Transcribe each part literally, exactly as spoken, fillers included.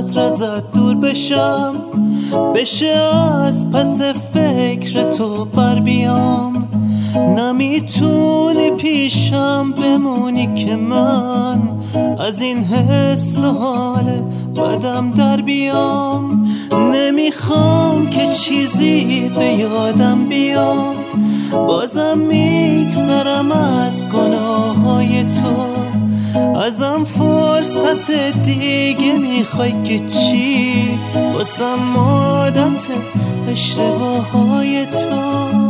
اونقدر ازت دور بشم، بشه از پس فکر تو بر بیام. نمیتونی پیشم بمونی که من از این حس و حال بدم در بیام. نمیخوام که چیزی به یادم بیاد، بازم میگذرم از گناههای تو. ازم فرصت دیگه میخوای که چی؟ واسم عادت اشتباههای تو.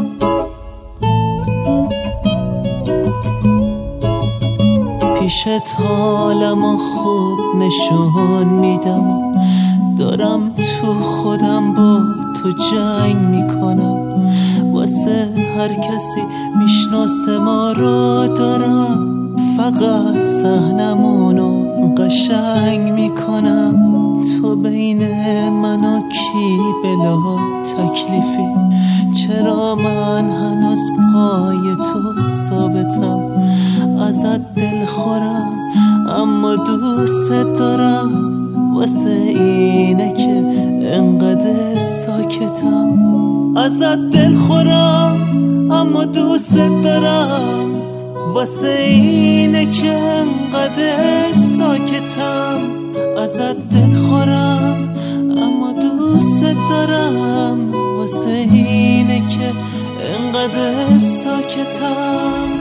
پیشت حالمو خوب نشون میدم و دارم تو خودم با تو جنگ میکنم. واسه هر کسی میشناسه ما رو دارم فقط صحنمونو قشنگ میکنم. تو بین من و کی بلا تکلیفی؟ چرا من هنوز پای تو ثابتم؟ ازت دل خورم اما دوست دارم، واسه اینه که انقدر ساکتم. ازت دل خورم اما دوست دارم، واسه اینه که انقدر ساکتم. ازت دل خورم اما دوست دارم، واسه اینه که انقدر ساکتم.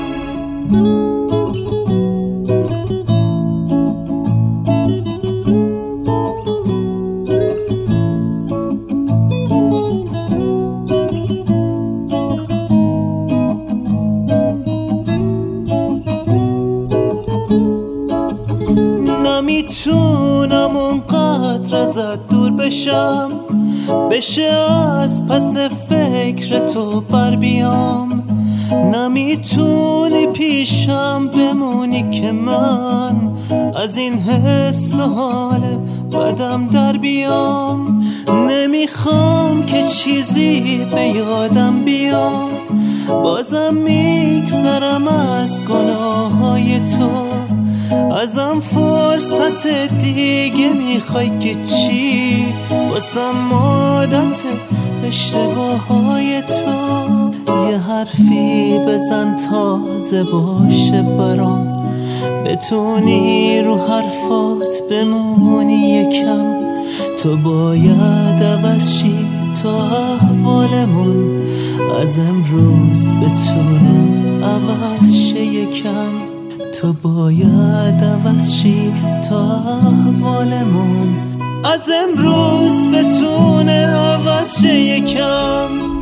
نمیتونم اونقدر ازت دور بشم، بشه از پس فکر تو بر بیام. نمیتونی پیشم بمونی که من از این حس و حال بدم در بیام. نمیخوام که چیزی به یادم بیاد، بازم میگذرم از گناههای تو. ازم فرصت دیگه میخوای که چی؟ واسم عادت اشتباههای تو. یه حرفی بزن تازه باشه برام، بتونی رو حرفات بمونی یکم. تو باید عوض شی تا احوالمون از امروز بتونه عوض شه یکم. تو باید عوض شی تا احوالمون از امروز بتونه عوض شه یکم.